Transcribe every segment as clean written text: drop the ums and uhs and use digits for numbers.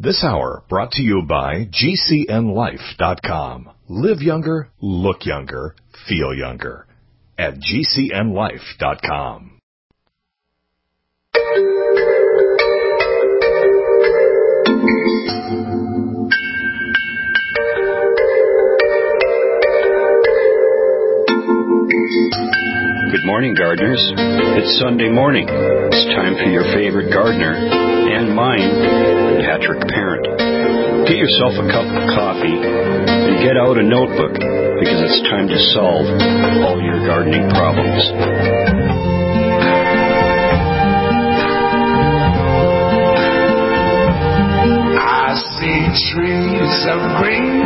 This hour brought to you by GCNLife.com. Live younger, look younger, feel younger at GCNLife.com. Good morning, gardeners. It's Sunday morning. It's time for your favorite gardener and mine, Patrick Parent. Get yourself a cup of coffee and get out a notebook because it's time to solve all your gardening problems. I see trees of green,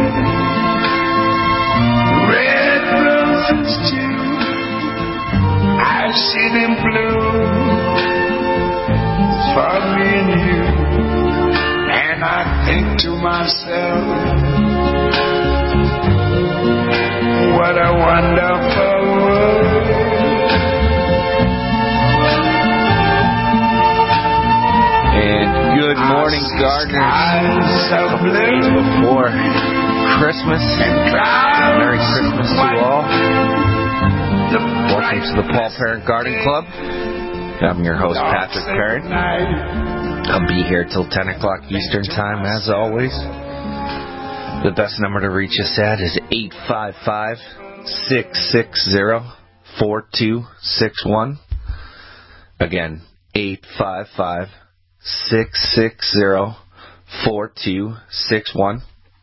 red roses too. I see them bloom for me and you, and I think to myself, what a wonderful world. And good morning, gardeners. Days before Christmas. Merry Christmas to all. Welcome to the Paul Parent Garden Club. I'm your host, Patrick Parent. I'll be here till 10 o'clock Eastern Time, as always. The best number to reach us at is 855-660-4261. Again, 855-660-4261.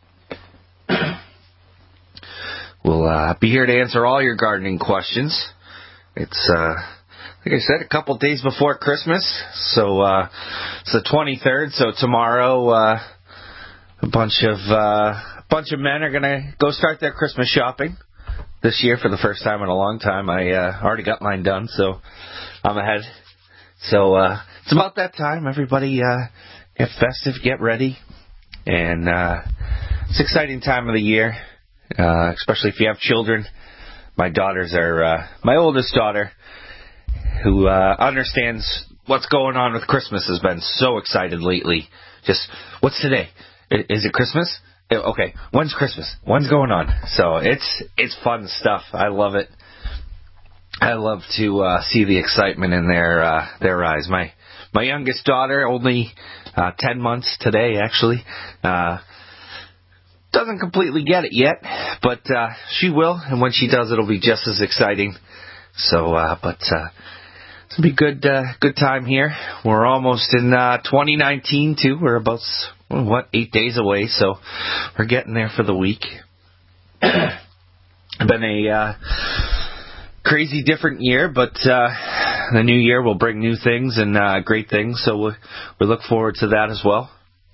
We'll be here to answer all your gardening questions. It's, like I said, a couple days before Christmas. So it's the 23rd. So tomorrow, a bunch of men are gonna go start their Christmas shopping this year for the first time in a long time. I already got mine done, so I'm ahead. So it's about that time. Everybody get festive, get ready, and it's an exciting time of the year. Especially if you have children. My daughters are, my oldest daughter, who understands what's going on with Christmas, has been so excited lately. Just, what's today? Is it Christmas? Okay, when's Christmas? When's going on? So it's fun stuff. I love it. I love to see the excitement in their eyes. My youngest daughter, only 10 months today, actually, doesn't completely get it yet, but she will, and when she does, it'll be just as exciting. So, it's gonna be good time here. We're almost in 2019 too. We're about 8 days away, so we're getting there for the week. Been a crazy different year, but the new year will bring new things and great things. So we look forward to that as well.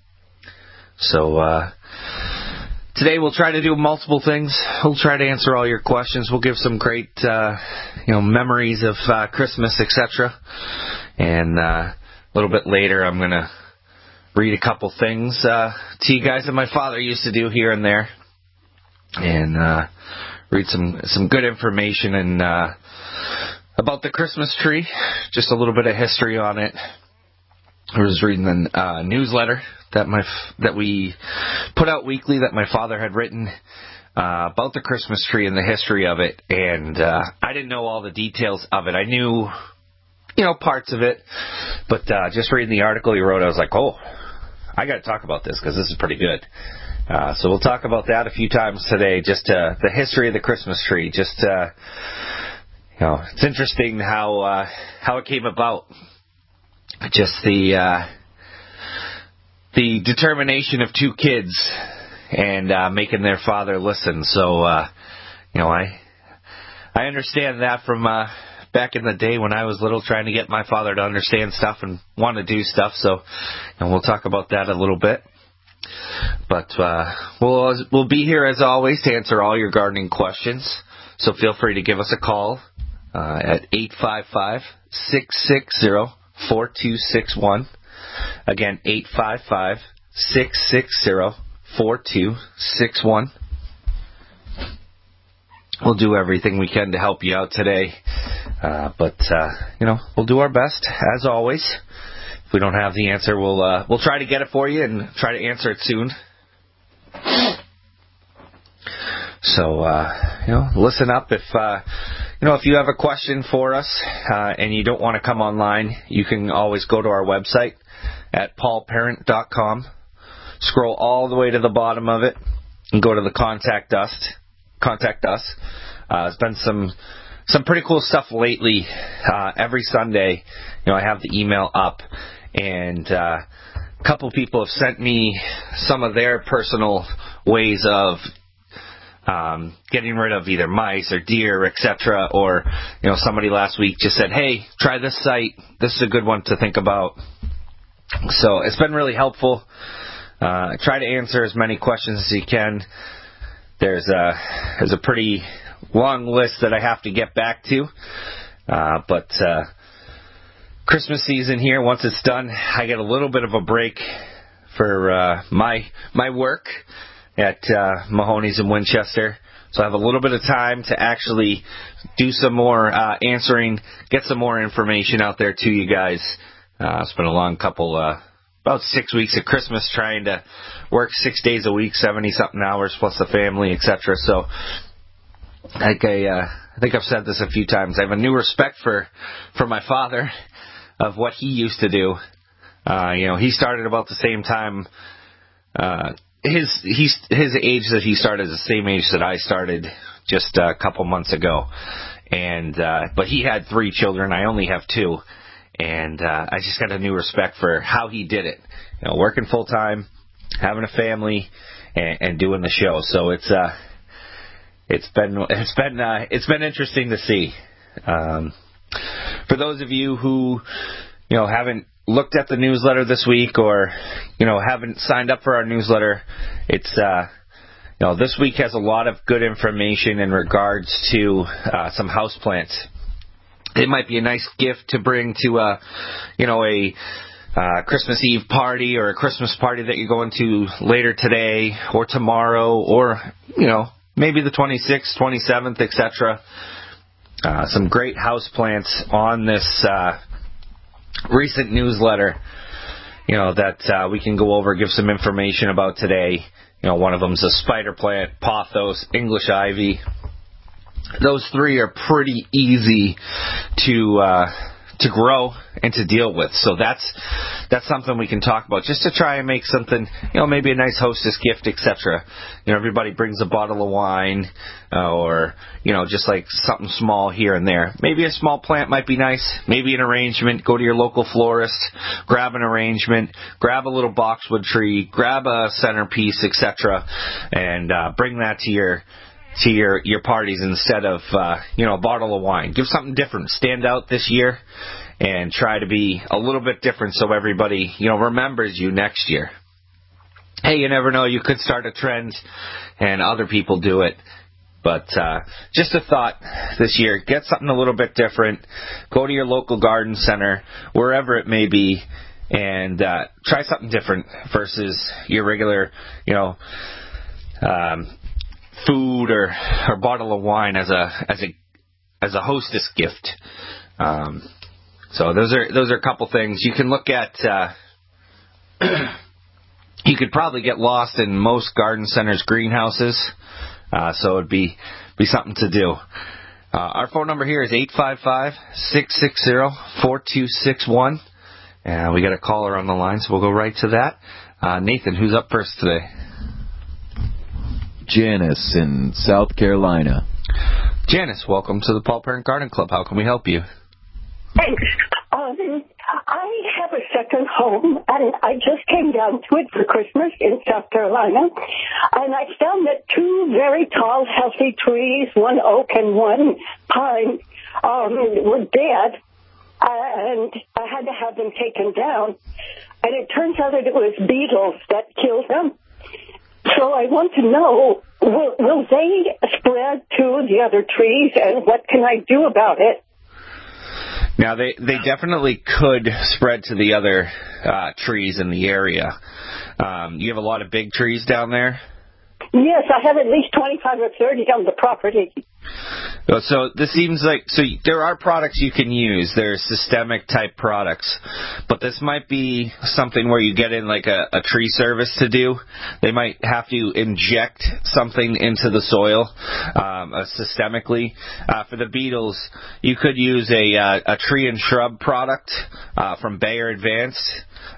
So. Today we'll try to do multiple things. We'll try to answer all your questions. We'll give some great, memories of Christmas, etc. And a little bit later, I'm gonna read a couple things to you guys that my father used to do here and there, and read some good information and about the Christmas tree. Just a little bit of history on it. I was reading the newsletter that we put out weekly that my father had written about the Christmas tree and the history of it, and I didn't know all the details of it. I knew, parts of it, but just reading the article he wrote, I was like, oh, I got to talk about this because this is pretty good. So we'll talk about that a few times today, just the history of the Christmas tree. Just, it's interesting how it came about. Just the determination of two kids and making their father listen. So, I understand that from back in the day when I was little, trying to get my father to understand stuff and want to do stuff. So, and we'll talk about that a little bit. But we'll be here as always to answer all your gardening questions. So feel free to give us a call at 855-660-4261. Again, 855-660-4261. We'll do everything we can to help you out today. But we'll do our best, as always. we don't have the answer, we'll try to get it for you and try to answer it soon. So, listen up. If you have a question for us and you don't want to come online, you can always go to our website at paulparent.com. Scroll all the way to the bottom of it and go to the Contact Us. There's been some pretty cool stuff lately. Every Sunday, I have the email up, and a couple people have sent me some of their personal ways of getting rid of either mice or deer, etc. Or, somebody last week just said, hey, try this site. This is a good one to think about. So it's been really helpful. Try to answer as many questions as you can. There's a pretty long list that I have to get back to. But Christmas season here, once it's done, I get a little bit of a break for my work at Mahoney's in Winchester. So I have a little bit of time to actually do some more answering, get some more information out there to you guys. It's been a long couple, about 6 weeks of Christmas, trying to work 6 days a week, 70-something hours, plus the family, etc. So I think I've said this a few times. I have a new respect for my father, of what he used to do. He started about the same time. His age that he started is the same age that I started just a couple months ago. And but he had 3 children. I only have 2. And I just got a new respect for how he did it. Working full time, having a family, and doing the show. So it's been interesting to see. For those of you who haven't looked at the newsletter this week, or haven't signed up for our newsletter, it's this week has a lot of good information in regards to some houseplants. It might be a nice gift to bring to a Christmas Eve party, or a Christmas party that you're going to later today or tomorrow, or maybe the 26th, 27th, etc. Some great houseplants on this recent newsletter, that we can go over, give some information about today. One of them's a spider plant, pothos, English ivy. Those 3 are pretty easy to grow and to deal with. So that's something we can talk about, just to try and make something, maybe a nice hostess gift, etc. Everybody brings a bottle of wine, or just like something small here and there. Maybe a small plant might be nice. Maybe an arrangement. Go to your local florist, grab an arrangement, grab a little boxwood tree, grab a centerpiece, etc., and bring that to your parties instead of a bottle of wine. Give something different. Stand out this year and try to be a little bit different, so everybody remembers you next year. Hey, you never know, you could start a trend and other people do it. But just a thought this year, get something a little bit different. Go to your local garden center, wherever it may be, and try something different versus your regular food or bottle of wine as a hostess gift. So those are a couple things you can look at. You could probably get lost in most garden centers' greenhouses, so it'd be something to do. Our phone number here is 855-660-4261, and we got a caller on the line, so we'll go right to that. Nathan, who's up first today? Janice in South Carolina. Janice, welcome to the Paul Parent Garden Club. How can we help you? Thanks. I have a second home, and I just came down to it for Christmas in South Carolina, and I found that 2 very tall, healthy trees, 1 oak and 1 pine, were dead, and I had to have them taken down. And it turns out that it was beetles that killed them. So I want to know, will they spread to the other trees, and what can I do about it? Now, they definitely could spread to the other trees in the area. You have a lot of big trees down there? Yes, I have at least 25 or 30 on the property. So this seems like, there are products you can use. There are systemic type products, but this might be something where you get in like a tree service to do. They might have to inject something into the soil systemically. For the beetles, you could use a tree and shrub product from Bayer Advanced.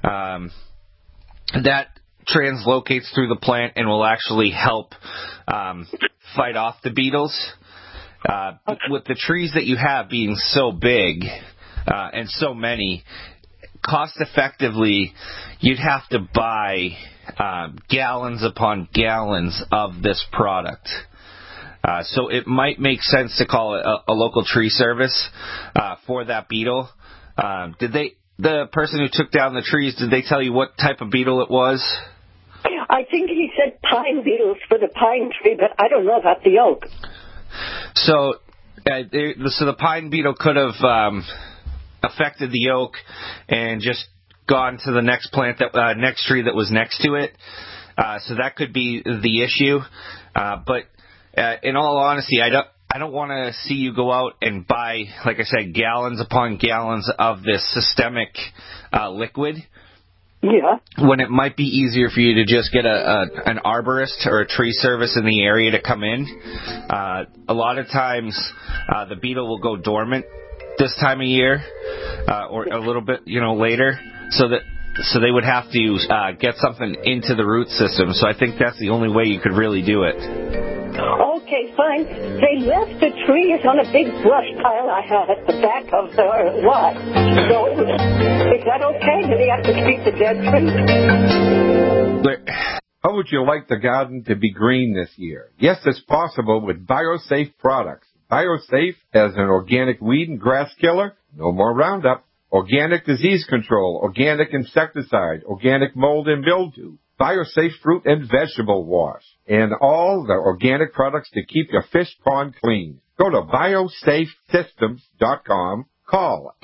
That translocates through the plant and will actually help fight off the beetles. With the trees that you have being so big and so many, cost effectively, you'd have to buy gallons upon gallons of this product. So it might make sense to call it a local tree service for that beetle. The person who took down the trees, did they tell you what type of beetle it was? I think he said pine beetles for the pine tree, but I don't know about the oak. So the pine beetle could have affected the oak and just gone to the next plant, next tree that was next to it. So that could be the issue. But in all honesty, I don't want to see you go out and buy, like I said, gallons upon gallons of this systemic liquid. Yeah. When it might be easier for you to just get an arborist or a tree service in the area to come in. A lot of times the beetle will go dormant this time of year or a little bit later, so they would have to get something into the root system. So I think that's the only way you could really do it. Okay, fine. They left the trees on a big brush pile I have at the back of the lot. So is that okay? Do they have to keep the dead trees? How would you like the garden to be green this year? Yes, it's possible with BioSafe products. BioSafe has an organic weed and grass killer, no more Roundup, organic disease control, organic insecticide, organic mold and mildew, BioSafe fruit and vegetable wash, and all the organic products to keep your fish pond clean. Go to biosafesystems.com. Call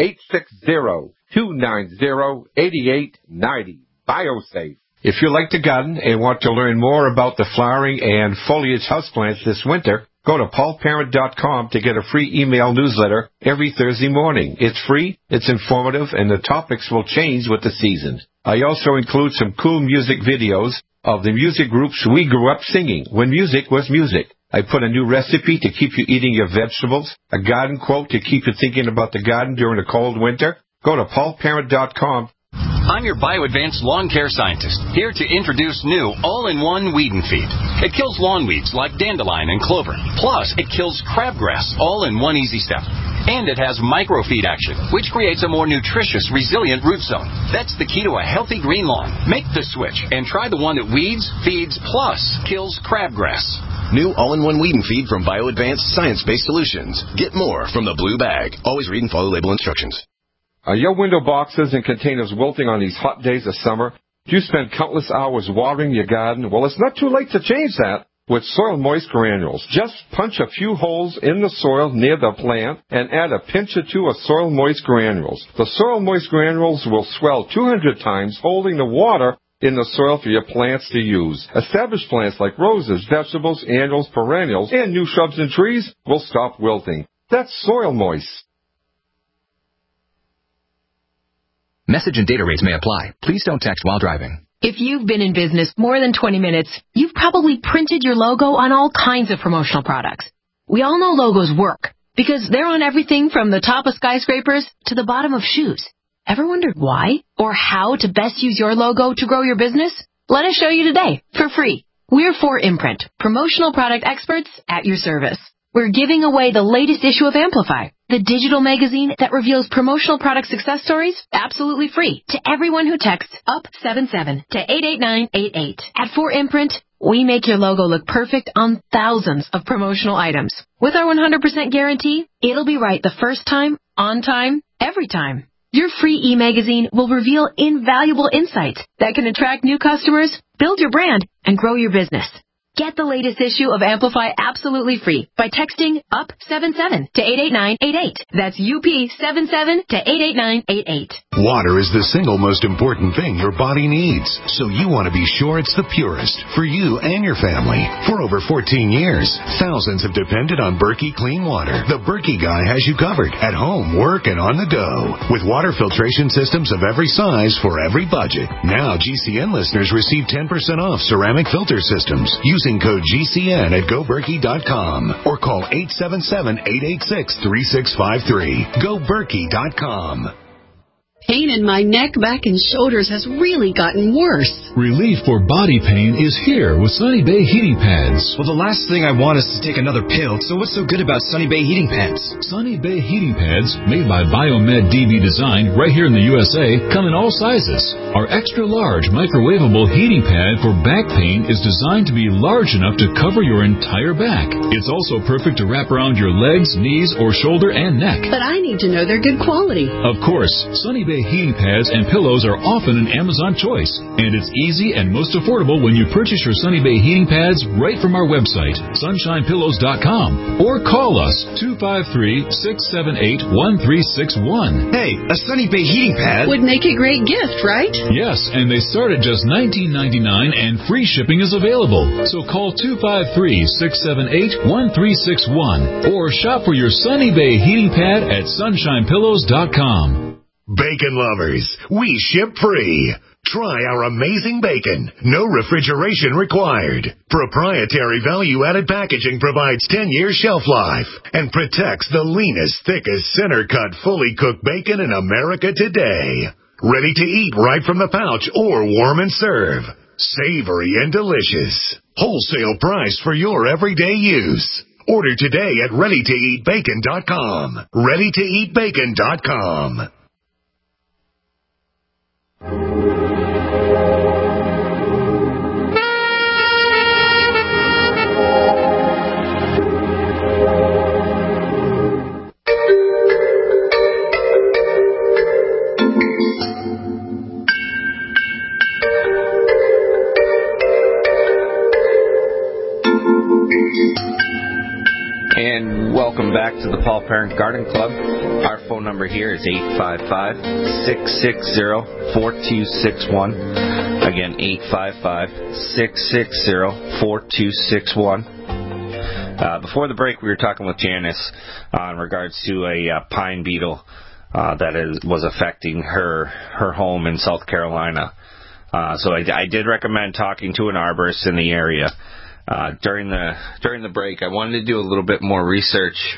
860-290-8890. BioSafe. If you like to garden and want to learn more about the flowering and foliage houseplants this winter, go to paulparent.com to get a free email newsletter every Thursday morning. It's free, it's informative, and the topics will change with the seasons. I also include some cool music videos of the music groups we grew up singing when music was music. I put a new recipe to keep you eating your vegetables, a garden quote to keep you thinking about the garden during a cold winter. Go to paulparent.com. I'm your BioAdvanced lawn care scientist, here to introduce new all-in-one weed and feed. It kills lawn weeds like dandelion and clover. Plus, it kills crabgrass all in one easy step. And it has microfeed action, which creates a more nutritious, resilient root zone. That's the key to a healthy green lawn. Make the switch and try the one that weeds, feeds, plus kills crabgrass. New all-in-one weed and feed from BioAdvanced science-based solutions. Get more from the blue bag. Always read and follow label instructions. Are your window boxes and containers wilting on these hot days of summer? Do you spend countless hours watering your garden? Well, it's not too late to change that with Soil Moist Granules. Just punch a few holes in the soil near the plant and add a pinch or two of Soil Moist Granules. The Soil Moist Granules will swell 200 times, holding the water in the soil for your plants to use. Established plants like roses, vegetables, annuals, perennials, and new shrubs and trees will stop wilting. That's Soil Moist. Message and data rates may apply. Please don't text while driving. If you've been in business more than 20 minutes, you've probably printed your logo on all kinds of promotional products. We all know logos work because they're on everything from the top of skyscrapers to the bottom of shoes. Ever wondered why or how to best use your logo to grow your business? Let us show you today for free. We're 4imprint, promotional product experts at your service. We're giving away the latest issue of Amplify, the digital magazine that reveals promotional product success stories absolutely free to everyone who texts UP77 to 88988. At 4imprint, we make your logo look perfect on thousands of promotional items. With our 100% guarantee, it'll be right the first time, on time, every time. Your free e-magazine will reveal invaluable insights that can attract new customers, build your brand, and grow your business. Get the latest issue of Amplify absolutely free by texting UP77 to 88988. That's UP77 to 88988. Water is the single most important thing your body needs, so you want to be sure it's the purest for you and your family. For over 14 years, thousands have depended on Berkey Clean Water. The Berkey guy has you covered at home, work, and on the go. With water filtration systems of every size for every budget. Now GCN listeners receive 10% off ceramic filter systems using code GCN at GoBerkey.com or call 877-886-3653. GoBerkey.com. Pain in my neck, back, and shoulders has really gotten worse. Relief for body pain is here with Sunny Bay Heating Pads. Well, the last thing I want is to take another pill, so what's so good about Sunny Bay Heating Pads? Sunny Bay Heating Pads, made by Biomed DB Design right here in the USA, come in all sizes. Our extra-large microwavable heating pad for back pain is designed to be large enough to cover your entire back. It's also perfect to wrap around your legs, knees, or shoulder and neck. But I need to know they're good quality. Of course, Sunny Bay heating pads and pillows are often an Amazon choice, and it's easy and most affordable when you purchase your Sunny Bay heating pads right from our website, sunshinepillows.com, or call us 253-678-1361. Hey, a Sunny Bay heating pad would make a great gift, right? Yes, and they start at just $19.99 and free shipping is available. So call 253-678-1361 or shop for your Sunny Bay heating pad at sunshinepillows.com. Bacon lovers, we ship free. Try our amazing bacon. No refrigeration required. Proprietary value-added packaging provides 10-year shelf life and protects the leanest, thickest, center-cut, fully cooked bacon in America today. Ready to eat right from the pouch or warm and serve. Savory and delicious. Wholesale price for your everyday use. Order today at ReadyToEatBacon.com. ReadyToEatBacon.com. And welcome back to the Paul Parent Garden Club. Our phone number here is 855-660-4261. Again, 855-660-4261. Before the break, we were talking with Janice in regards to a pine beetle that was affecting her home in South Carolina. So I did recommend talking to an arborist in the area. During the break, I wanted to do a little bit more research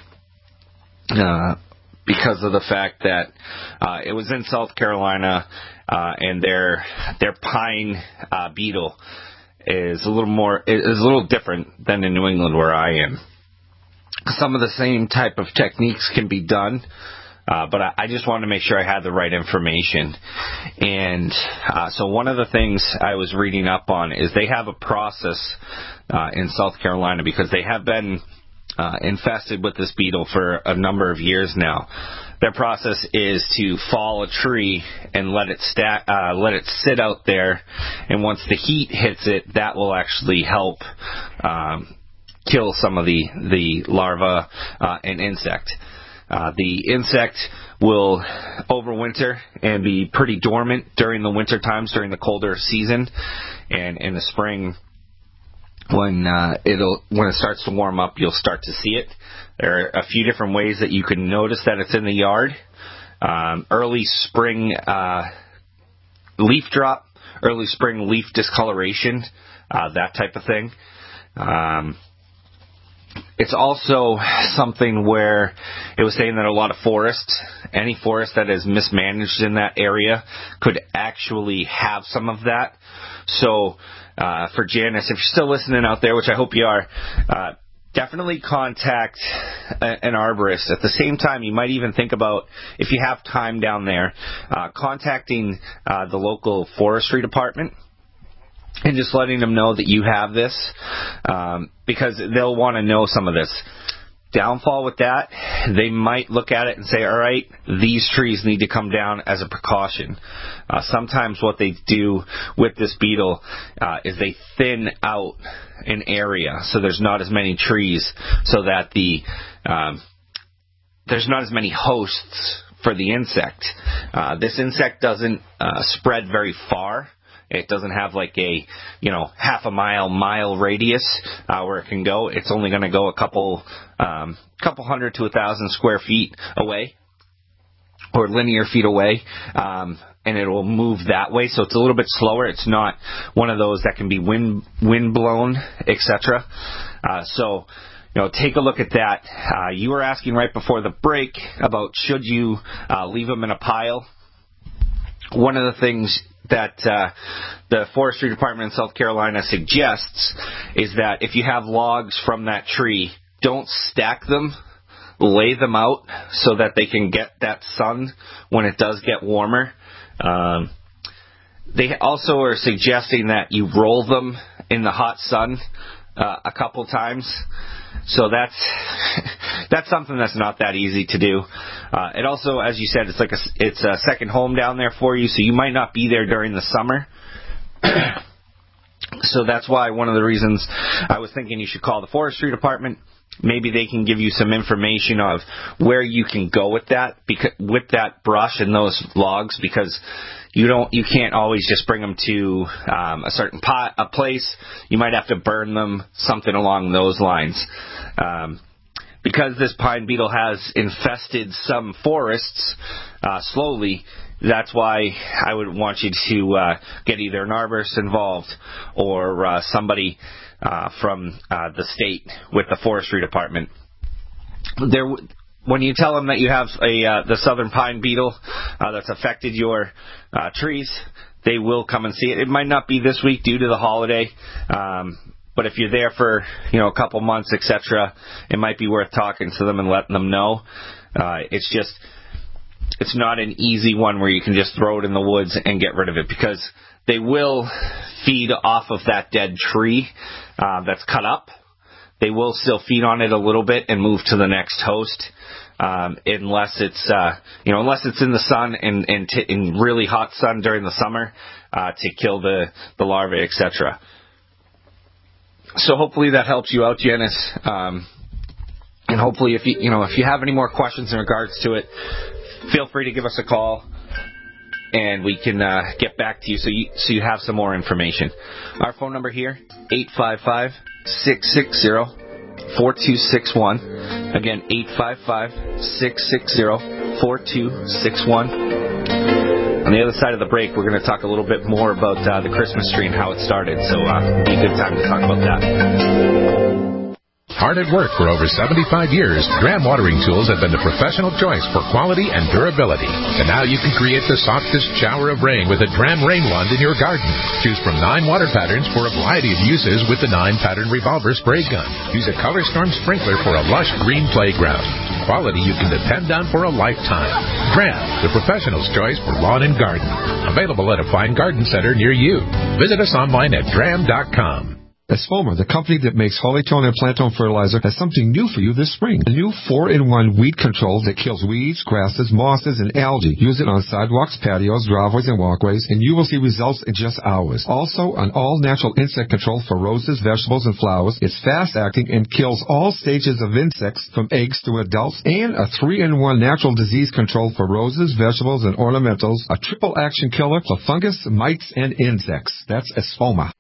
because of the fact that it was in South Carolina, and their pine beetle is a little different than in New England where I am. Some of the same type of techniques can be done, but I just wanted to make sure I had the right information. And so one of the things I was reading up on is they have a process in South Carolina because they have been infested with this beetle for a number of years now. Their process is to fall a tree and let it sit out there, and once the heat hits it, that will actually help kill some of the larvae and insect. The insect will overwinter and be pretty dormant during the winter times, during the colder season, and in the spring, when it starts to warm up, you'll start to see it. There are a few different ways that you can notice that it's in the yard. Early spring leaf drop, early spring leaf discoloration, that type of thing. It's also something where it was saying that a lot of any forest that is mismanaged in that area could actually have some of that. So for Janice, if you're still listening out there, which I hope you are, definitely contact an arborist. At the same time, you might even think about, if you have time down there, contacting the local forestry department and just letting them know that you have this, because they'll want to know some of this. downfall with that, they might look at it and say, all right, these trees need to come down as a precaution. Sometimes what they do with this beetle is they thin out an area so there's not as many trees, so that there's not as many hosts for the insect. This insect doesn't spread very far. It doesn't have like a, half a mile radius where it can go. It's only going to go a couple hundred to 1,000 square feet away, or linear feet away, and it will move that way. So it's a little bit slower. It's not one of those that can be wind blown, etc. So take a look at that. You were asking right before the break about should you leave them in a pile. One of the things that the Forestry Department in South Carolina suggests is that if you have logs from that tree, don't stack them, lay them out so that they can get that sun when it does get warmer. They also are suggesting that you roll them in the hot sun a couple times. So that's something that's not that easy to do. It also, as you said, it's a second home down there for you, so you might not be there during the summer. So that's why one of the reasons I was thinking you should call the Forestry Department. Maybe they can give you some information of where you can go with that, with that brush and those logs, because you can't always just bring them to a certain place. You might have to burn them, something along those lines. Because this pine beetle has infested some forests slowly, that's why I would want you to get either an arborist involved or somebody from the state with the Forestry Department. When you tell them that you have the southern pine beetle that's affected your trees, they will come and see it. It might not be this week due to the holiday, but if you're there for a couple months, etc., it might be worth talking to them and letting them know. It's not an easy one where you can just throw it in the woods and get rid of it, because they will feed off of that dead tree that's cut up. They will still feed on it a little bit and move to the next host, unless it's in the sun and in really hot sun during the summer to kill the larvae, etc. So hopefully that helps you out, Janice. And hopefully if you have any more questions in regards to it, feel free to give us a call, and we can get back to you so you have some more information. Our phone number here, 855-660-4261. Again, 855-660-4261. On the other side of the break, we're going to talk a little bit more about the Christmas tree and how it started. So it'll be a good time to talk about that. Hard at work for over 75 years, Dram watering tools have been the professional choice for quality and durability. And now you can create the softest shower of rain with a Dram rain wand in your garden. Choose from 9 water patterns for a variety of uses with the 9-pattern revolver spray gun. Use a Color Storm sprinkler for a lush green playground. Quality you can depend on for a lifetime. Dram, the professional's choice for lawn and garden. Available at a fine garden center near you. Visit us online at dram.com. Esfoma, the company that makes Hollytone and Plantone fertilizer, has something new for you this spring. A new 4-in-1 weed control that kills weeds, grasses, mosses, and algae. Use it on sidewalks, patios, driveways, and walkways, and you will see results in just hours. Also, an all-natural insect control for roses, vegetables, and flowers. It's fast-acting and kills all stages of insects from eggs to adults. And a 3-in-1 natural disease control for roses, vegetables, and ornamentals. A triple-action killer for fungus, mites, and insects. That's Esfoma.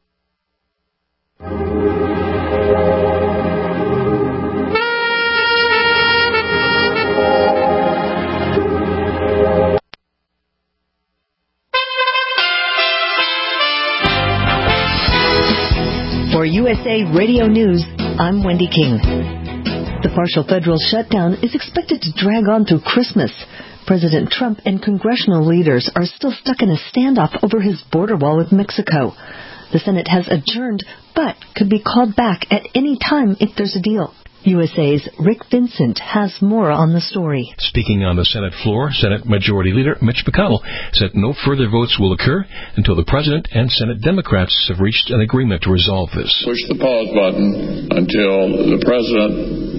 For USA Radio News, I'm Wendy King. The partial federal shutdown is expected to drag on through Christmas. President Trump and congressional leaders are still stuck in a standoff over his border wall with Mexico. The Senate has adjourned, but could be called back at any time if there's a deal. USA's Rick Vincent has more on the story. Speaking on the Senate floor, Senate Majority Leader Mitch McConnell said no further votes will occur until the President and Senate Democrats have reached an agreement to resolve this. Push the pause button until the President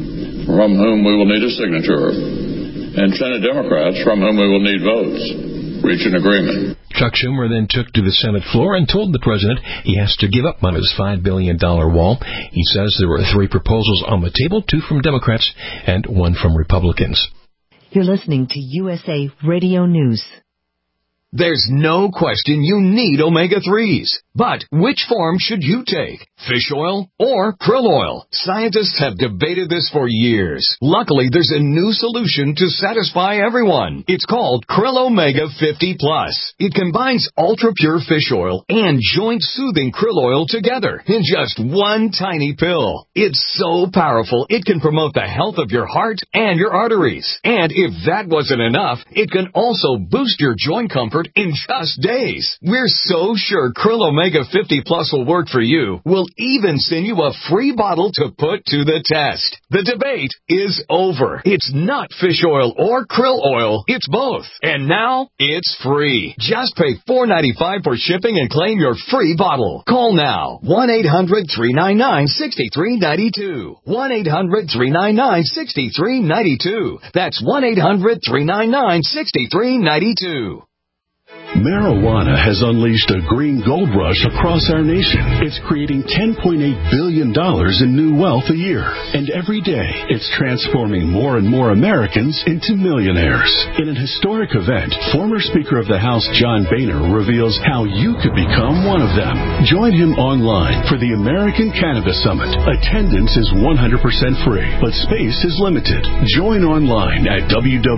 from whom we will need a signature, and Senate Democrats from whom we will need votes. Reach an agreement. Chuck Schumer then took to the Senate floor and told the president he has to give up on his $5 billion wall. He says there were 3 proposals on the table, 2 from Democrats and 1 from Republicans. You're listening to USA Radio News. There's no question you need omega-3s. But which form should you take? Fish oil or krill oil? Scientists have debated this for years. Luckily, there's a new solution to satisfy everyone. It's called Krill Omega 50 Plus. It combines ultra-pure fish oil and joint-soothing krill oil together in just one tiny pill. It's so powerful, it can promote the health of your heart and your arteries. And if that wasn't enough, it can also boost your joint comfort in just days. We're so sure Krill Omega 50 Plus will work for you. We'll even send you a free bottle to put to the test. The debate is over. It's not fish oil or krill oil. It's both. And now it's free. Just pay $4.95 for shipping and claim your free bottle. Call now. 1-800-399-6392. 1-800-399-6392. That's 1-800-399-6392. Marijuana has unleashed a green gold rush across our nation. It's creating $10.8 billion in new wealth a year. And every day, it's transforming more and more Americans into millionaires. In an historic event, former Speaker of the House John Boehner reveals how you could become one of them. Join him online for the American Cannabis Summit. Attendance is 100% free, but space is limited. Join online at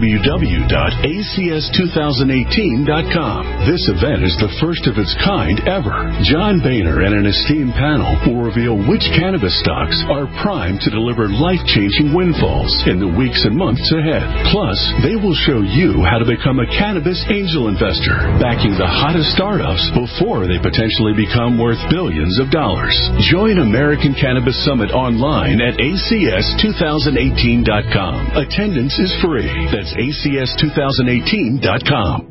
www.acs2018.com. This event is the first of its kind ever. John Boehner and an esteemed panel will reveal which cannabis stocks are primed to deliver life-changing windfalls in the weeks and months ahead. Plus, they will show you how to become a cannabis angel investor, backing the hottest startups before they potentially become worth billions of dollars. Join American Cannabis Summit online at acs2018.com. Attendance is free. That's acs2018.com.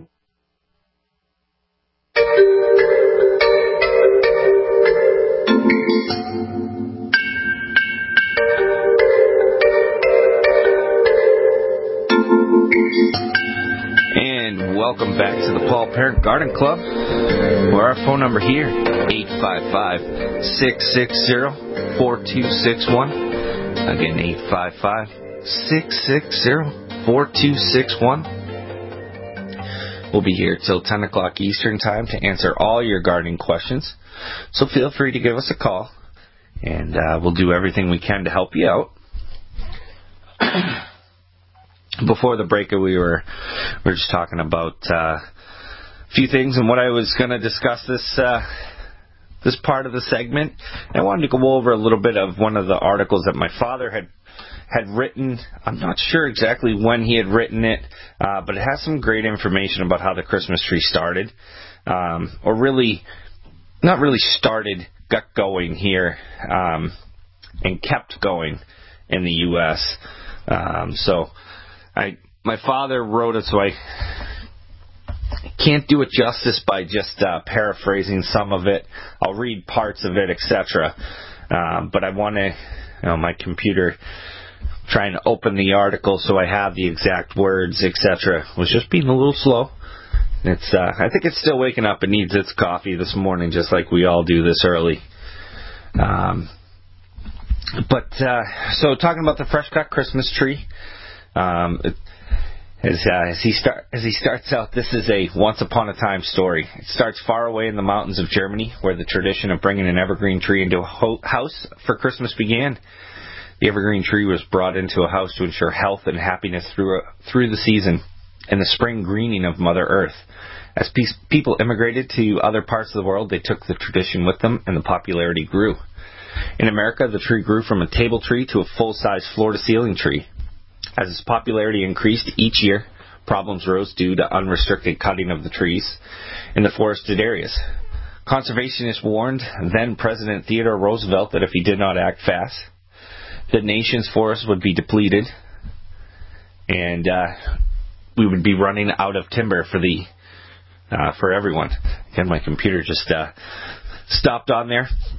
Welcome back to the Paul Parent Garden Club, where our phone number here, 855-660-4261. Again, 855-660-4261. We'll be here till 10 o'clock Eastern Time to answer all your gardening questions. So feel free to give us a call, and we'll do everything we can to help you out. Before the break, we were just talking about a few things and what I was going to discuss this part of the segment. I wanted to go over a little bit of one of the articles that my father had written. I'm not sure exactly when he had written it, but it has some great information about how the Christmas tree started, or really, not really started, got going here, and kept going in the U.S. My father wrote it, so I can't do it justice by just paraphrasing some of it. I'll read parts of it, etc. But I want to, my computer trying to open the article so I have the exact words, etc. was just being a little slow. It's I think it's still waking up. It needs its coffee this morning, just like we all do this early. So talking about the fresh cut Christmas tree. As he starts out, this is a once upon a time story. It starts far away in the mountains of Germany, where the tradition of bringing an evergreen tree into a house for Christmas began. The evergreen tree was brought into a house to ensure health and happiness through the season and the spring greening of Mother Earth. As people immigrated to other parts of the world, they took the tradition with them, and the popularity grew. In America, the tree grew from a table tree to a full-size floor-to-ceiling tree. As its popularity increased each year, problems arose due to unrestricted cutting of the trees in the forested areas. Conservationists warned then President Theodore Roosevelt that if he did not act fast, the nation's forests would be depleted, and we would be running out of timber for everyone. Again, my computer just stopped on there.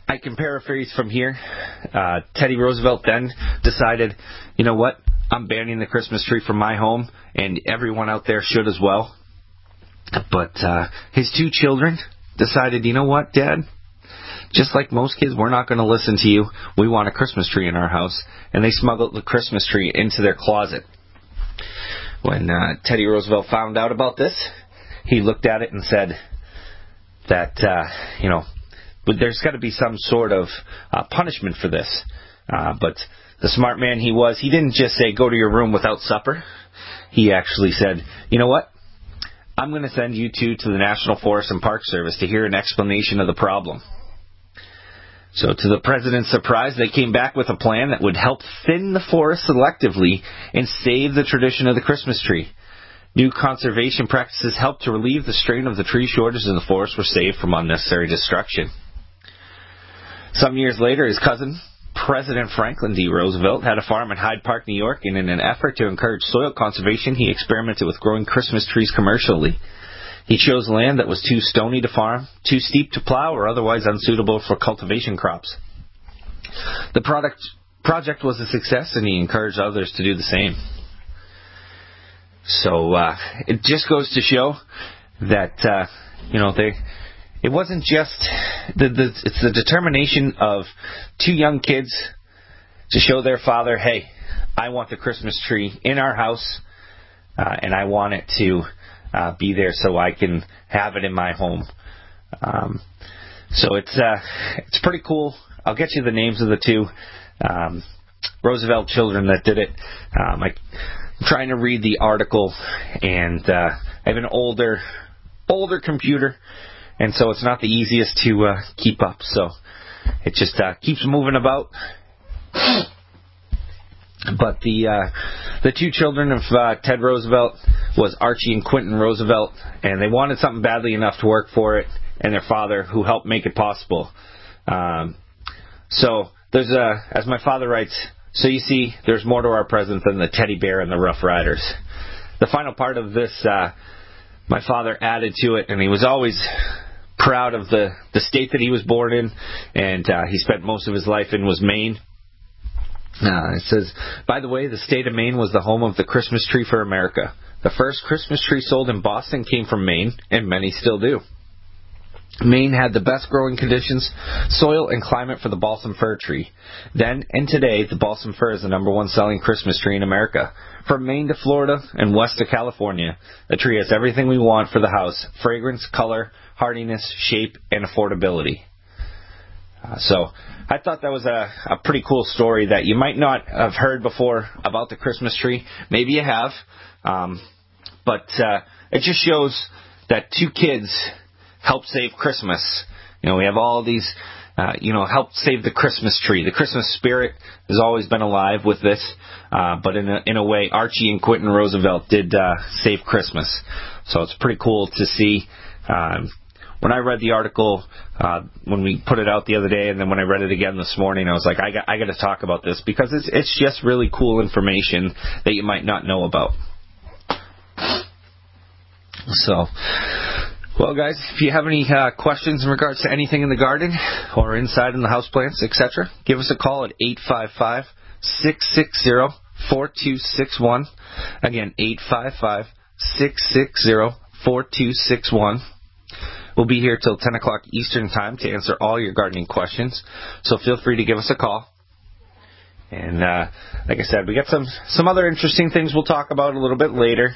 I can paraphrase from here. Teddy Roosevelt then decided, you know what, I'm banning the Christmas tree from my home, and everyone out there should as well. But his two children decided, you know what, Dad? Just like most kids, we're not going to listen to you. We want a Christmas tree in our house. And they smuggled the Christmas tree into their closet. When Teddy Roosevelt found out about this, he looked at it and said that, but there's got to be some sort of punishment for this. But the smart man he was, he didn't just say, go to your room without supper. He actually said, you know what? I'm going to send you two to the National Forest and Park Service to hear an explanation of the problem. So to the president's surprise, they came back with a plan that would help thin the forest selectively and save the tradition of the Christmas tree. New conservation practices helped to relieve the strain of the tree shortage, and the forests were saved from unnecessary destruction. Some years later, his cousin, President Franklin D. Roosevelt, had a farm in Hyde Park, New York, and in an effort to encourage soil conservation, he experimented with growing Christmas trees commercially. He chose land that was too stony to farm, too steep to plow, or otherwise unsuitable for cultivation crops. The project was a success, and he encouraged others to do the same. So it just goes to show that it wasn't just it's the determination of two young kids to show their father, hey, I want the Christmas tree in our house, and I want it to be there so I can have it in my home. So it's pretty cool. I'll get you the names of the two Roosevelt children that did it. I'm trying to read the article, and I have an older computer, and so it's not the easiest to keep up. So it just keeps moving about. But the two children of Ted Roosevelt was Archie and Quentin Roosevelt, and they wanted something badly enough to work for it, and their father, who helped make it possible. So there's as my father writes, so you see, there's more to our present than the teddy bear and the Rough Riders. The final part of this, my father added to it, and he was always proud of the state that he was born in, and he spent most of his life in was Maine. It says, by the way, the state of Maine was the home of the Christmas tree for America. The first Christmas tree sold in Boston came from Maine, and many still do. Maine had the best growing conditions, soil, and climate for the balsam fir tree. Then and today, the balsam fir is the number one selling Christmas tree in America. From Maine to Florida and west to California, the tree has everything we want for the house: fragrance, color, hardiness, shape, and affordability. So I thought that was a pretty cool story that you might not have heard before about the Christmas tree. Maybe you have, but it just shows that two kids help save Christmas. We have all these, help save the Christmas tree. The Christmas spirit has always been alive with this, but in a way, Archie and Quentin Roosevelt did save Christmas. So it's pretty cool to see. When I read the article, when we put it out the other day, and then when I read it again this morning, I was like, I got to talk about this, because it's just really cool information that you might not know about. So, well, guys, if you have any questions in regards to anything in the garden or inside in the houseplants, etc., give us a call at 855-660-4261. Again, 855-660-4261. We'll be here till 10 o'clock Eastern Time to answer all your gardening questions, so feel free to give us a call. And like I said, we got some other interesting things we'll talk about a little bit later.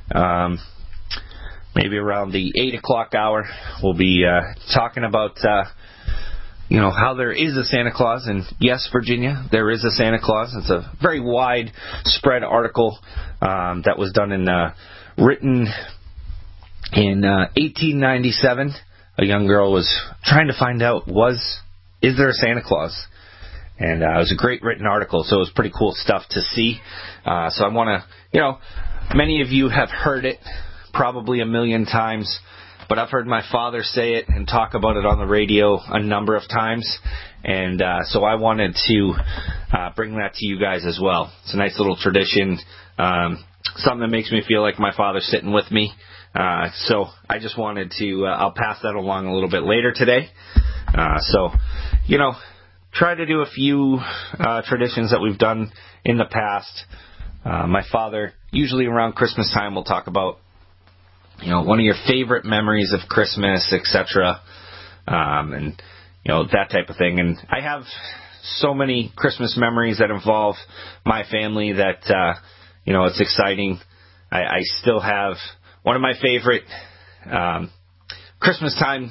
Maybe around the 8 o'clock hour, we'll be talking about how there is a Santa Claus. And yes, Virginia, there is a Santa Claus. It's a very widespread article that was done written in 1897. A young girl was trying to find out, is there a Santa Claus? And it was a great written article, so it was pretty cool stuff to see. So I want to, many of you have heard it probably a million times, but I've heard my father say it and talk about it on the radio a number of times. And so I wanted to bring that to you guys as well. It's a nice little tradition, something that makes me feel like my father's sitting with me. So I just wanted to, I'll pass that along a little bit later today. So try to do a few traditions that we've done in the past. My father, usually around Christmas time, will talk about, one of your favorite memories of Christmas, etc., and that type of thing. And I have so many Christmas memories that involve my family that it's exciting. I still have one of my favorite Christmas time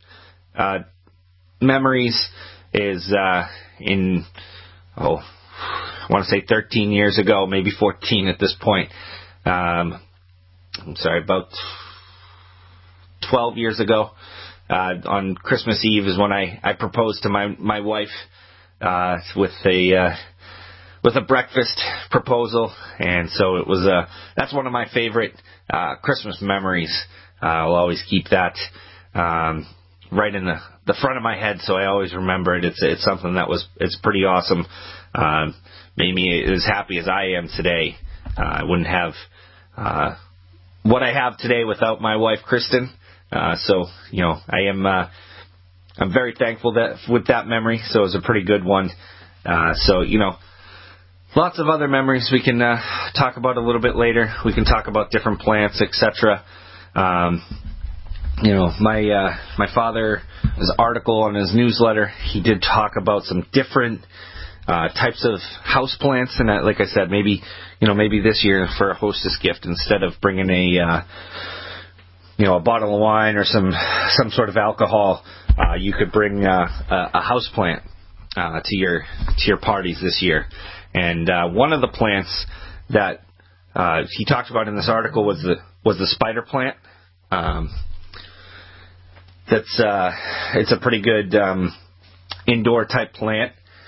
memories is I want to say 13 years ago, maybe 14 at this point. About 12 years ago. On Christmas Eve is when I proposed to my wife with a breakfast proposal, and so it was that's one of my favorite Christmas memories. I'll always keep that right in the front of my head, so I always remember it. It's something it's pretty awesome. Made me as happy as I am today. I wouldn't have what I have today without my wife, Kristen. I'm very thankful with that memory. So it was a pretty good one. Lots of other memories we can talk about a little bit later. We can talk about different plants, etc. My father's article on his newsletter, he did talk about some different types of house plants, and like I said, maybe this year for a hostess gift, instead of bringing a bottle of wine or some sort of alcohol, you could bring a house plant to your parties this year. And one of the plants that he talked about in this article was the spider plant. It's a pretty good indoor type plant.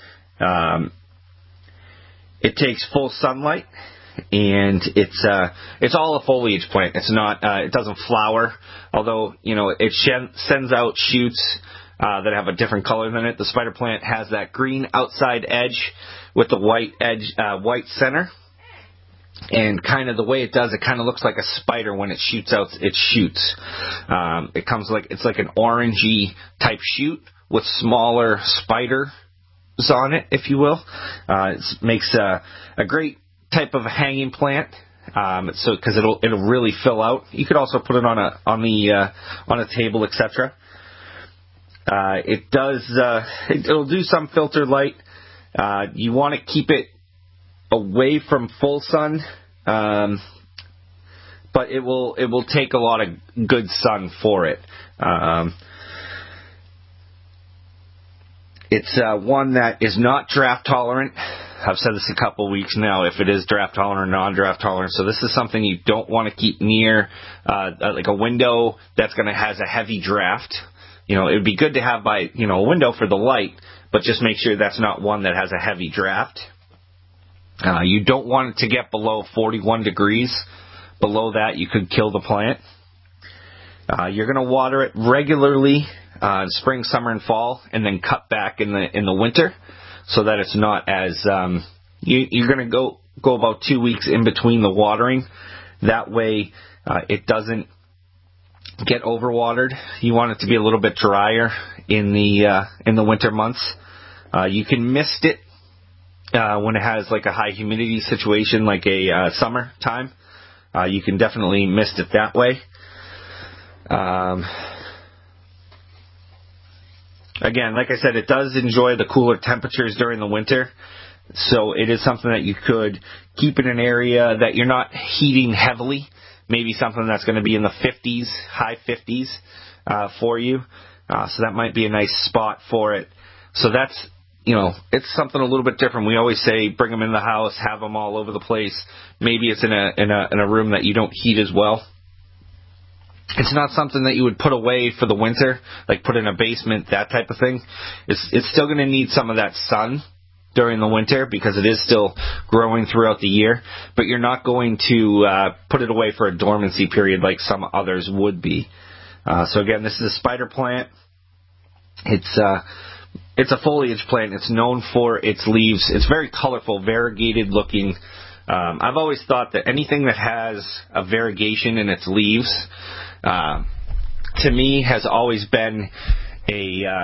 It takes full sunlight, and it's all a foliage plant. It's not it doesn't flower, although it sends out shoots that have a different color than it. The spider plant has that green outside edge with the white edge, white center. And kind of the way it does, it kind of looks like a spider when it shoots out its shoots. It's like an orangey type shoot with smaller spiders on it, if you will. It makes a great type of hanging plant. Because it'll really fill out. You could also put it on a table, etc. It'll do some filtered light. You want to keep it away from full sun, but it will take a lot of good sun for it. It's one that is not draft tolerant. I've said this a couple weeks now, if it is draft tolerant or non-draft tolerant. So this is something you don't want to keep near like a window that's has a heavy draft. It would be good to have by a window for the light, but just make sure that's not one that has a heavy draft. You don't want it to get below 41 degrees. Below that, you could kill the plant. You're going to water it regularly in spring, summer, and fall, and then cut back in the winter, so that it's not as you're going to go about 2 weeks in between the watering. That way, it doesn't get overwatered. You want it to be a little bit drier in the winter months. You can mist it when it has like a high humidity situation, like a summer time. You can definitely mist it that way. Again, like I said, it does enjoy the cooler temperatures during the winter, so it is something that you could keep in an area that you're not heating heavily. Maybe something that's going to be in the 50s, high 50s for you. So that might be a nice spot for it. So that's, it's something a little bit different. We always say bring them in the house, have them all over the place. Maybe it's in a room that you don't heat as well. It's not something that you would put away for the winter, like put in a basement, that type of thing. It's still going to need some of that sun during the winter because it is still growing throughout the year, but you're not going to put it away for a dormancy period like some others would be. So again, this is a spider plant. It's a foliage plant. It's known for its leaves. It's very colorful, variegated looking. I've always thought that anything that has a variegation in its leaves, to me, has always been a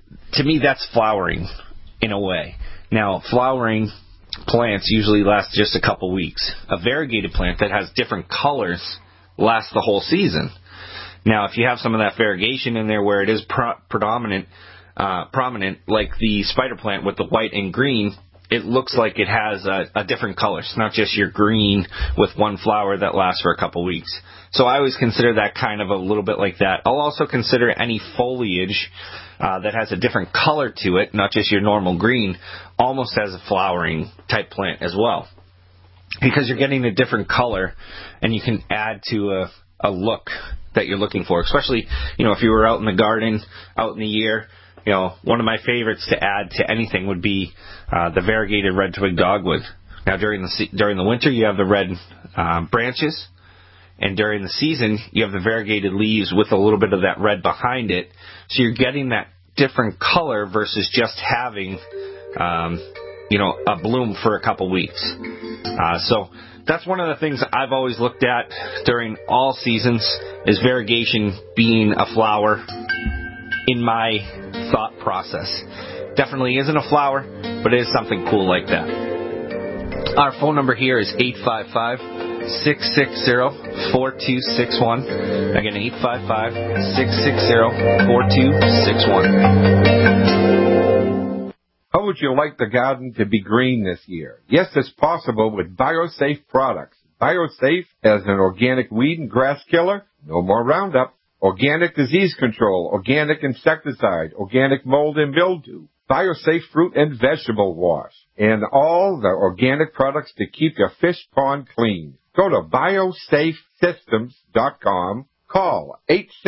to me, that's flowering in a way. Now, flowering plants usually last just a couple weeks. A variegated plant that has different colors lasts the whole season. Now, if you have some of that variegation in there where it is prominent, like the spider plant with the white and green, it looks like it has a different color. It's not just your green with one flower that lasts for a couple weeks. So I always consider that kind of a little bit like that. I'll also consider any foliage that has a different color to it, not just your normal green, almost as a flowering type plant as well. Because you're getting a different color, and you can add to a look that you're looking for. Especially, if you were out in the garden, out in the year, one of my favorites to add to anything would be the variegated red twig dogwood. Now, during the winter, you have the red branches, and during the season, you have the variegated leaves with a little bit of that red behind it. So you're getting that different color versus just having, a bloom for a couple weeks. So that's one of the things I've always looked at during all seasons, is variegation being a flower in my thought process. Definitely isn't a flower, but it is something cool like that. Our phone number here is 855-660-4261. Again, 855-660-4261. How would you like the garden to be green this year? Yes, it's possible with BioSafe products. BioSafe has an organic weed and grass killer, no more Roundup, organic disease control, organic insecticide, organic mold and mildew, BioSafe fruit and vegetable wash, and all the organic products to keep your fish pond clean. Go to biosafesystems.com. Call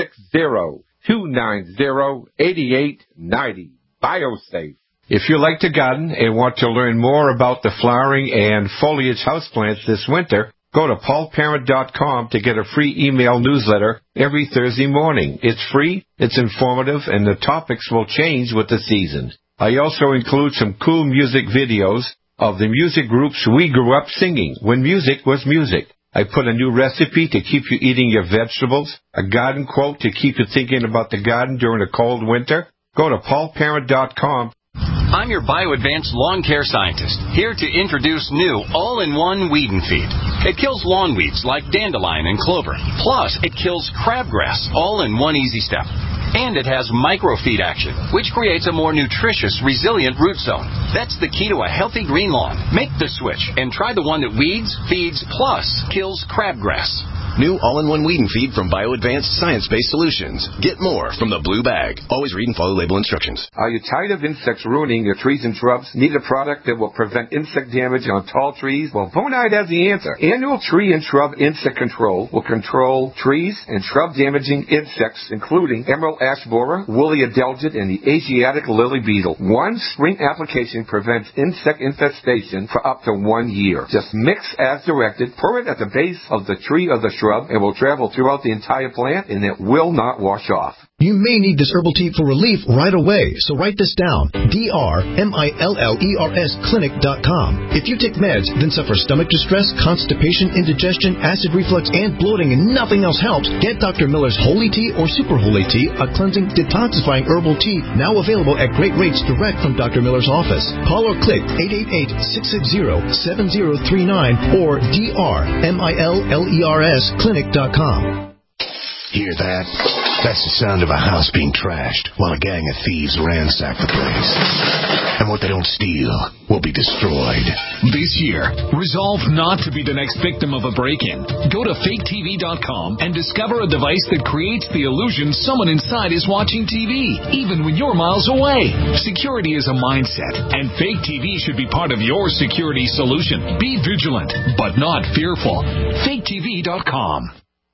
860-290-8890. BioSafe. If you like to garden and want to learn more about the flowering and foliage houseplants this winter, go to paulparent.com to get a free email newsletter every Thursday morning. It's free, it's informative, and the topics will change with the seasons. I also include some cool music videos of the music groups we grew up singing when music was music. I put a new recipe to keep you eating your vegetables, a garden quote to keep you thinking about the garden during a cold winter. Go to paulparent.com. I'm your BioAdvanced lawn care scientist, here to introduce new all-in-one weed and feed. It kills lawn weeds like dandelion and clover. Plus, it kills crabgrass all in one easy step. And it has microfeed action, which creates a more nutritious, resilient root zone. That's the key to a healthy green lawn. Make the switch and try the one that weeds, feeds, plus kills crabgrass. New all-in-one weed and feed from BioAdvanced Science-Based Solutions. Get more from the blue bag. Always read and follow label instructions. Are you tired of insects ruining your trees and shrubs? Need a product that will prevent insect damage on tall trees? Well, Bonide has the answer. Annual Tree and Shrub Insect Control will control trees and shrub-damaging insects, including emerald ash borer, woolly adelgid, and the Asiatic lily beetle. One spring application prevents insect infestation for up to 1 year. Just mix as directed, pour it at the base of the tree or the shrub, and will travel throughout the entire plant, and it will not wash off. You may need this herbal tea for relief right away, so write this down. DRMILLERS clinic.com. If you take meds, then suffer stomach distress, constipation, indigestion, acid reflux, and bloating, and nothing else helps, get Dr. Miller's Holy Tea or Super Holy Tea, a cleansing, detoxifying herbal tea, now available at great rates direct from Dr. Miller's office. Call or click 888-660-7039 or DRMILLERS clinic.com. Hear that? That's the sound of a house being trashed while a gang of thieves ransack the place. And what they don't steal will be destroyed. This year, resolve not to be the next victim of a break-in. Go to faketv.com and discover a device that creates the illusion someone inside is watching TV, even when you're miles away. Security is a mindset, and Fake TV should be part of your security solution. Be vigilant, but not fearful. faketv.com.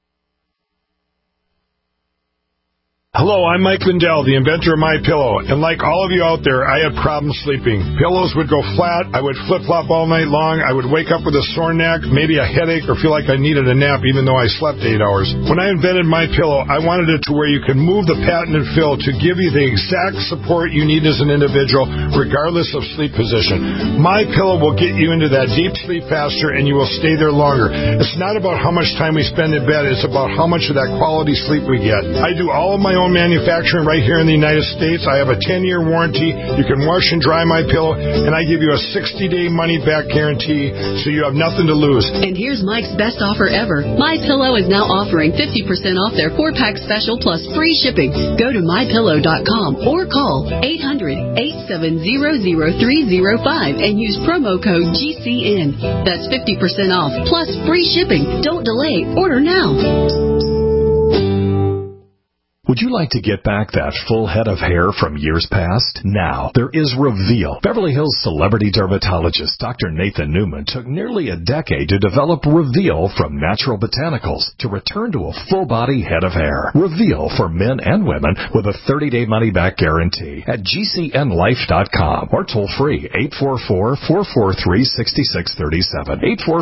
Hello, I'm Mike Lindell, the inventor of MyPillow, and like all of you out there, I had problems sleeping. Pillows would go flat, I would flip-flop all night long, I would wake up with a sore neck, maybe a headache, or feel like I needed a nap even though I slept 8 hours. When I invented MyPillow, I wanted it to where you can move the patented fill to give you the exact support you need as an individual, regardless of sleep position. MyPillow will get you into that deep sleep faster, and you will stay there longer. It's not about how much time we spend in bed, it's about how much of that quality sleep we get. I do all of my own own manufacturing right here in the United States. I have a 10-year warranty. You can wash and dry my pillow, and I give you a 60-day money-back guarantee, so you have nothing to lose. And here's Mike's best offer ever. MyPillow is now offering 50% off their 4-pack special plus free shipping. Go to MyPillow.com or call 800-870-0305 and use promo code GCN. That's 50% off plus free shipping. Don't delay. Order now. Would you like to get back that full head of hair from years past? Now, there is Reveal. Beverly Hills celebrity dermatologist Dr. Nathan Newman took nearly a decade to develop Reveal from natural botanicals to return to a full-body head of hair. Reveal for men and women with a 30-day money-back guarantee at GCNlife.com or toll free 844-443-6637.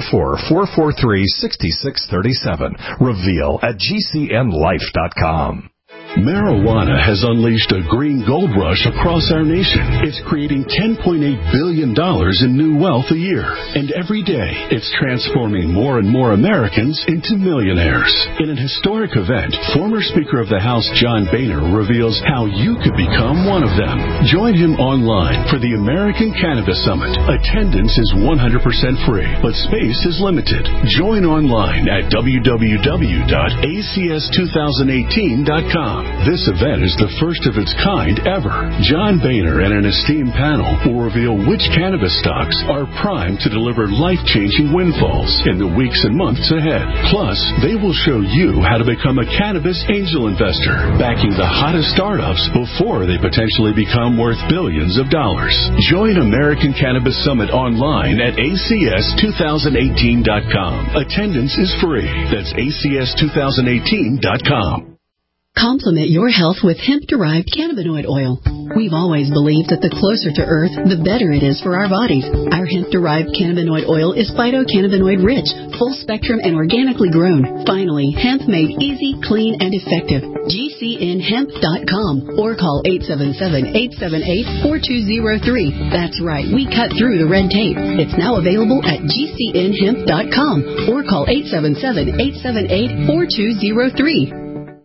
844-443-6637. Reveal at GCNlife.com. Marijuana has unleashed a green gold rush across our nation. It's creating $10.8 billion in new wealth a year. And every day, it's transforming more and more Americans into millionaires. In an historic event, former Speaker of the House John Boehner reveals how you could become one of them. Join him online for the American Cannabis Summit. Attendance is 100% free, but space is limited. Join online at www.acs2018.com. This event is the first of its kind ever. John Boehner and an esteemed panel will reveal which cannabis stocks are primed to deliver life-changing windfalls in the weeks and months ahead. Plus, they will show you how to become a cannabis angel investor, backing the hottest startups before they potentially become worth billions of dollars. Join American Cannabis Summit online at acs2018.com. Attendance is free. That's acs2018.com. Complement your health with hemp-derived cannabinoid oil. We've always believed that the closer to Earth, the better it is for our bodies. Our hemp-derived cannabinoid oil is phytocannabinoid-rich, full-spectrum, and organically grown. Finally, hemp made easy, clean, and effective. GCNhemp.com or call 877-878-4203. That's right, we cut through the red tape. It's now available at GCNhemp.com or call 877-878-4203.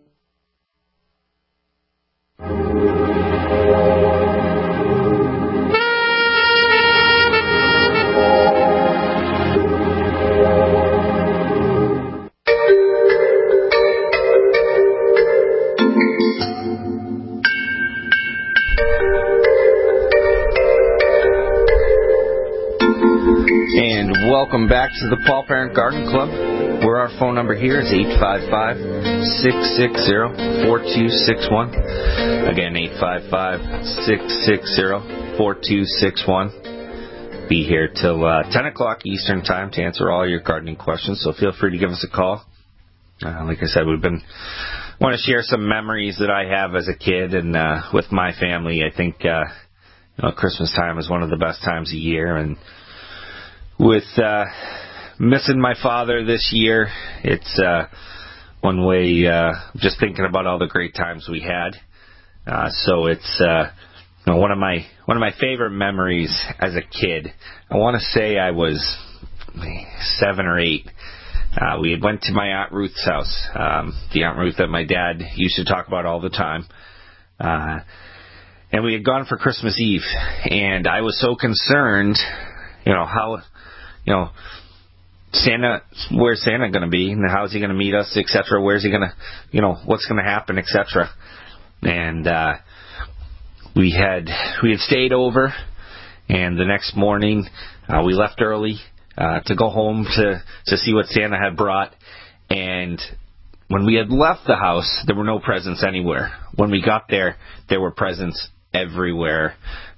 Welcome back to the Paul Parent Garden Club, where our phone number here is 855-660-4261. Again, 855-660-4261. Be here till 10 o'clock Eastern Time to answer all your gardening questions, so feel free to give us a call. Like I said, want to share some memories that I have as a kid and with my family. I think Christmas time is one of the best times of year, and with missing my father this year, it's one way just thinking about all the great times we had. So it's one of my favorite memories as a kid. I want to say I was 7 or 8. We had went to my Aunt Ruth's house, the Aunt Ruth that my dad used to talk about all the time. And we had gone for Christmas Eve, and I was so concerned, Santa, where's Santa going to be, and how's he going to meet us, etc. Where's he going to, what's going to happen, etc. And we had stayed over, and the next morning we left early to go home to see what Santa had brought. And when we had left the house, there were no presents anywhere. When we got there, there were presents everywhere,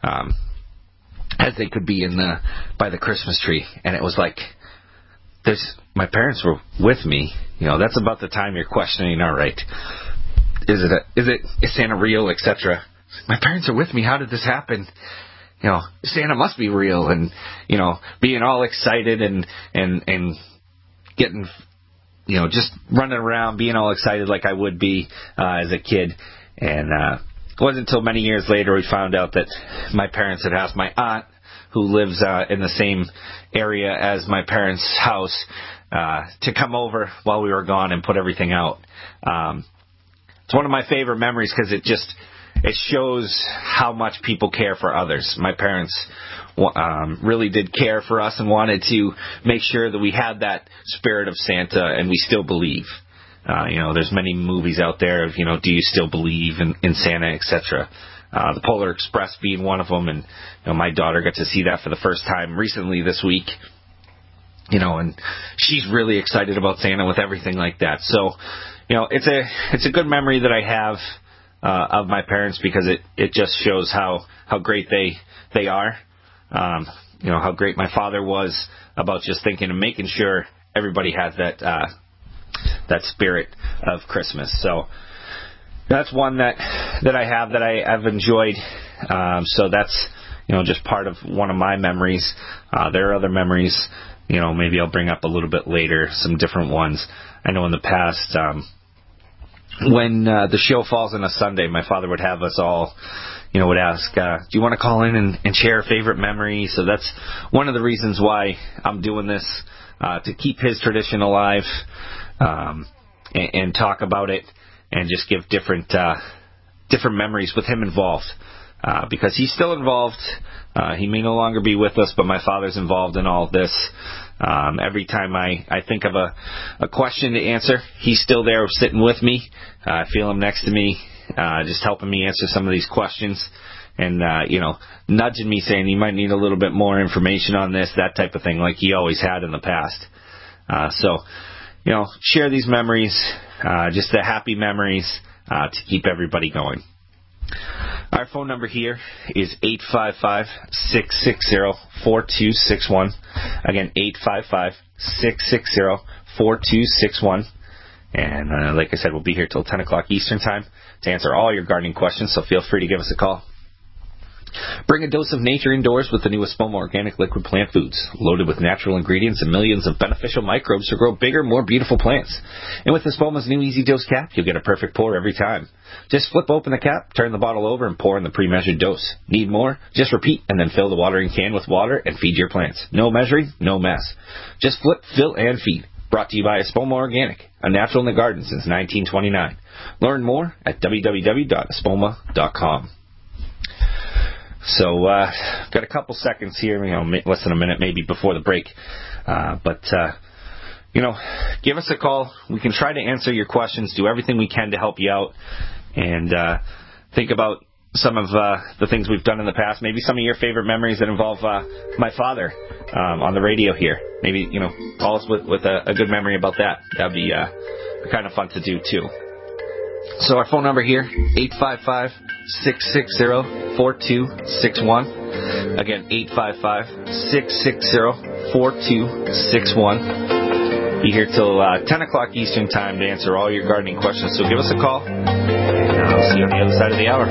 as they could be by the Christmas tree. And it was like, my parents were with me. That's about the time you're questioning, all right, is Santa real, etc. My parents are with me. How did this happen? Santa must be real. And, being all excited and getting, just running around, being all excited like I would be as a kid. And it wasn't until many years later we found out that my parents had asked my aunt, who lives in the same area as my parents' house, to come over while we were gone and put everything out. it's one of my favorite memories because it shows how much people care for others. My parents really did care for us and wanted to make sure that we had that spirit of Santa, and we still believe. There's many movies out there of, do you still believe in Santa, etc. The Polar Express being one of them, and my daughter got to see that for the first time recently this week. And she's really excited about Santa with everything like that. So, it's a good memory that I have of my parents, because it just shows how great they are. How great my father was about just thinking and making sure everybody has that spirit of Christmas. So that's one that I have that I've enjoyed. So that's just part of one of my memories. There are other memories. Maybe I'll bring up a little bit later, some different ones. I know in the past, when the show falls on a Sunday, my father would have us all, would ask, do you want to call in and share a favorite memory? So that's one of the reasons why I'm doing this, to keep his tradition alive, and talk about it, and just give different memories with him involved, because he's still involved. He may no longer be with us, but my father's involved in all of this. Every time I think of a question to answer, he's still there sitting with me. I feel him next to me, just helping me answer some of these questions, and nudging me, saying you might need a little bit more information on this, that type of thing, like he always had in the past. So share these memories, just the happy memories, to keep everybody going. Our phone number here is 855-660-4261. Again, 855-660-4261. And like I said, we'll be here till 10 o'clock Eastern Time to answer all your gardening questions, so feel free to give us a call. Bring a dose of nature indoors with the new Espoma Organic Liquid Plant Foods, loaded with natural ingredients and millions of beneficial microbes to grow bigger, more beautiful plants. And with Espoma's new Easy Dose cap, you'll get a perfect pour every time. Just flip open the cap, turn the bottle over, and pour in the pre-measured dose. Need more? Just repeat, and then fill the watering can with water and feed your plants. No measuring, no mess. Just flip, fill, and feed. Brought to you by Espoma Organic, a natural in the garden since 1929. Learn more at www.espoma.com. So, got a couple seconds here, less than a minute maybe before the break. But give us a call. We can try to answer your questions, do everything we can to help you out, and think about some of the things we've done in the past, maybe some of your favorite memories that involve my father on the radio here. Maybe, call us with a good memory about that. That'd be kind of fun to do, too. So our phone number here, 855-660-4261. Again, 855-660-4261. Be here till 10 o'clock Eastern Time to answer all your gardening questions. So give us a call, and I'll see you on the other side of the hour.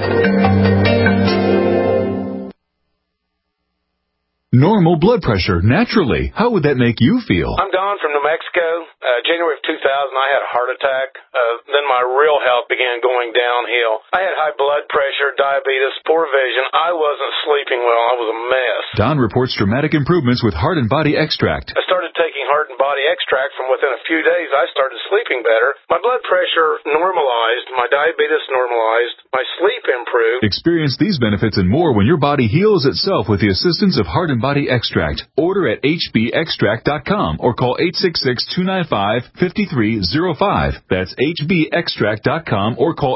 Normal blood pressure, naturally. How would that make you feel? I'm Don from New Mexico. January of 2000, I had a heart attack. Then my real health began going downhill. I had high blood pressure, diabetes, poor vision. I wasn't sleeping well. I was a mess. Don reports dramatic improvements with Heart and Body Extract. I started taking Heart and Body Extract. From within a few days, I started sleeping better. My blood pressure normalized. My diabetes normalized. My sleep improved. Experience these benefits and more when your body heals itself with the assistance of Heart and Body Extract. Order at hbextract.com or call 866-295-5305. That's hbextract.com or call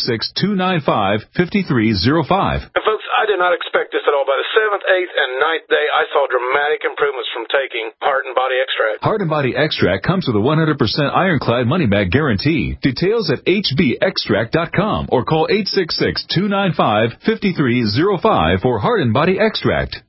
866-295-5305. And folks, I did not expect this at all. By the 7th, 8th, and 9th day, I saw dramatic improvements from taking Heart and Body Extract. Heart and Body Extract comes with a 100% ironclad money-back guarantee. Details at hbextract.com or call 866-295-5305 for Heart and Body Extract.